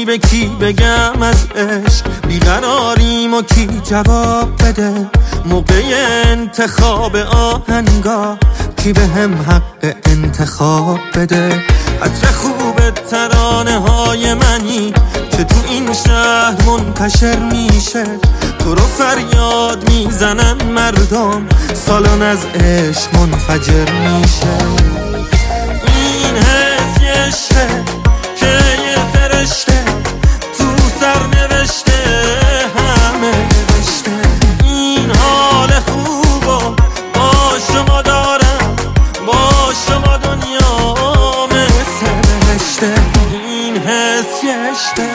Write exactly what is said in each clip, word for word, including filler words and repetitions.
به کی بگم از عشق بیقراریم و کی جواب بده؟ موقع انتخاب آهنگا کی به هم حق انتخاب بده؟ عطر خوب ترانه های منی که تو این شهر منتشر میشه، تو رو فریاد میزنن مردم، سالن از عشق منفجر میشه. این حس یه عشقه که یه فرشته تو سر نوشته، همه نوشته این حال خوبو با شما دارم، با شما دنیا مثل نوشته. این حس یه عشقه.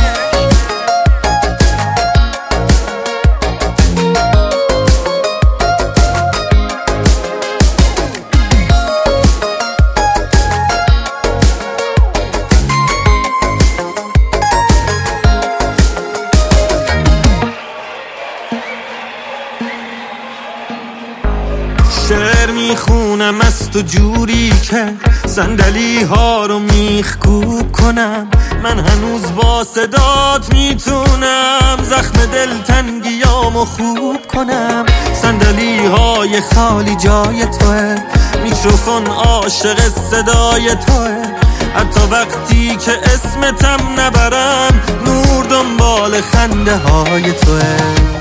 شعر میخونم از تو جوری که صندلی ها رو میخکوب کنم، من هنوز با صدات میتونم زخم دلتنگیامو خوب کنم. صندلی های خالی جای توه، میکروفون عاشق صدای توه، حتی وقتی که اسمتم نبرم نور دنبال خنده های توه.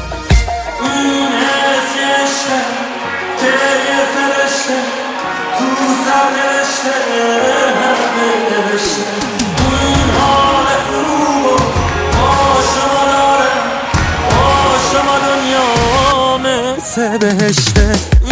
که یه فرشته تو سر نوشته، همه نوشته این حال خوب با شما دارم، با شما دنیا مثل بهشته.